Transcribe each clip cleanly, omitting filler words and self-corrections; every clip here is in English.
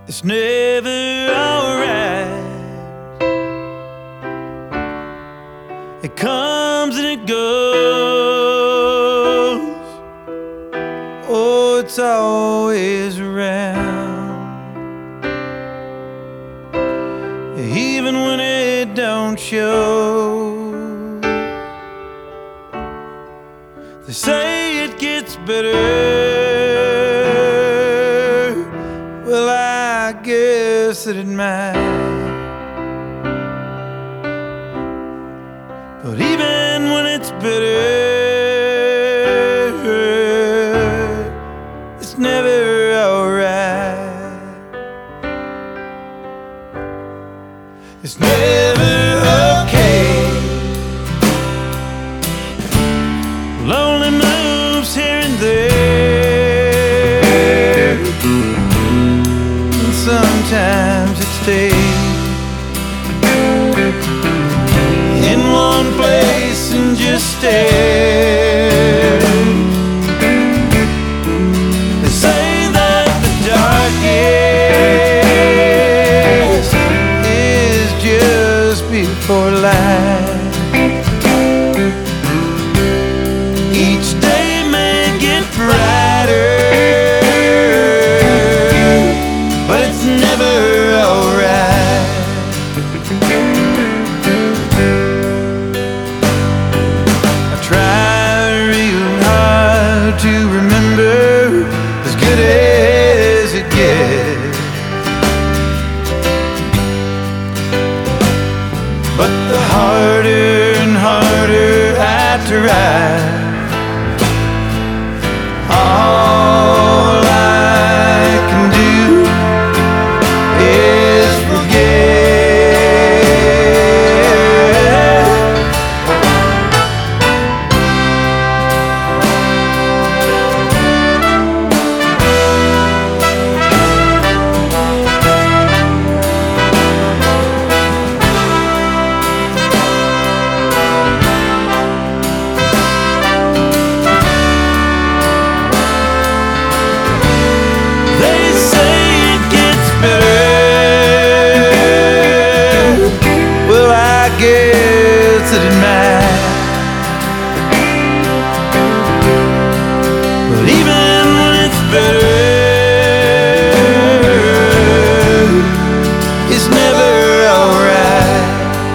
It's never alright. It comes and it goes. Oh, it's always around, even when it don't show. They say it gets better. Well, I guess that it might. But even when it's bitter, it's never alright. It's never okay. Lonely moves here and there, and sometimes it stays in one place and just stares. They say that the darkest is just before light. Each day may get brighter, but it's never alright. I try real hard to remember as good as it gets, but the harder and harder I try, all I can do is forget. They say it gets better. Well, I guess that it might. But even when it's better, it's never alright.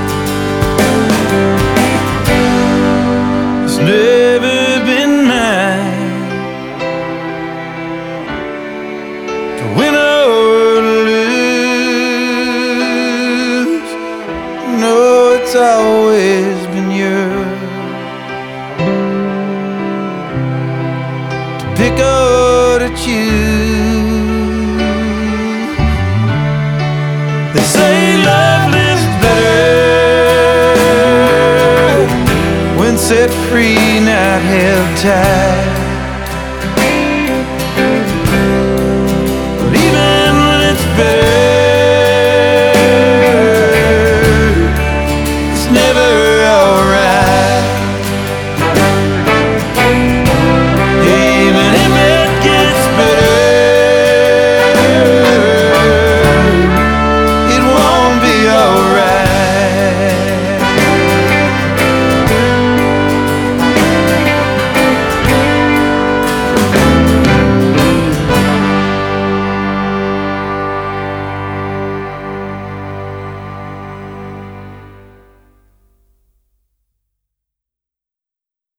It's never been mine to win or to lose. No, it's always been yours to pick or to choose. They say love lives better when set free, not held tight.